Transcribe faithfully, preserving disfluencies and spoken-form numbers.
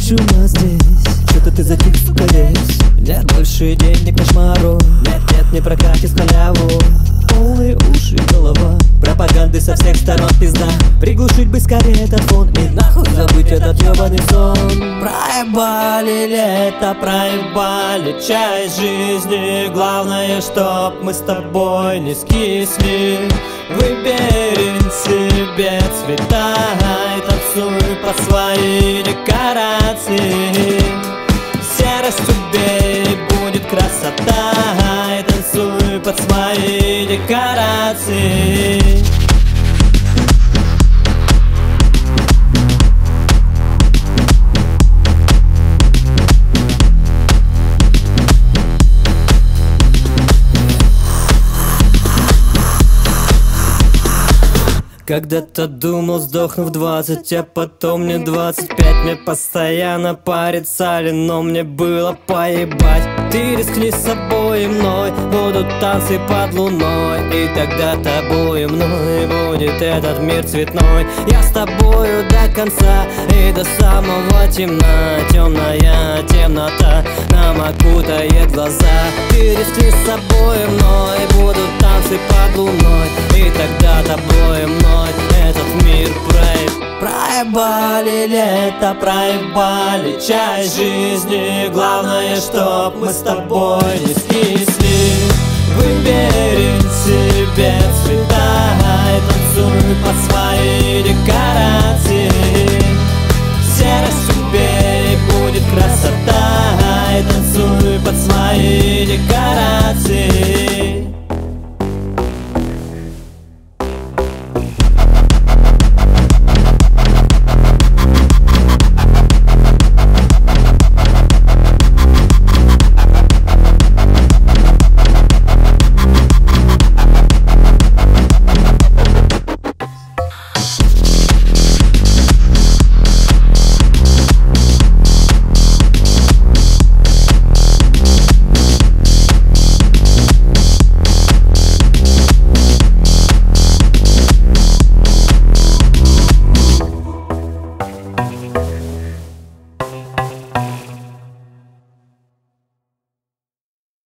ночью у нас здесь. Что-то ты затих, сука, весь. Нет больше денег на шмару. Нет, нет, не прокатит халяву. Полные уши и голова. Пропаганды со всех сторон пизда. Приглушить бы скорее этот фон и нахуй забыть этот ебаный сон. Проебали лето, проебали часть жизни. Главное, чтоб мы с тобой не скисли. Выбери себе цвета и танцуй под свои декорации. Серость убей, будет красота, и танцуй под свои декорации. Когда-то думал, сдохну в двадцать, а потом мне двадцать пять. Мне постоянно порицали, но мне было поебать. Ты рискни с собой и мной, будут танцы под луной, и тогда тобой и мной будет этот мир цветной. Я с тобою до конца и до самого темна. Темная темнота нам окутает глаза. Ты рискни с собой и мной, будут танцы под луной, и тогда тобой и мной этот мир проеб... Проебали лето, проебали часть жизни. Главное, чтоб мы с тобой не скисли. Выбери себе цвета и танцуй под свои декорации.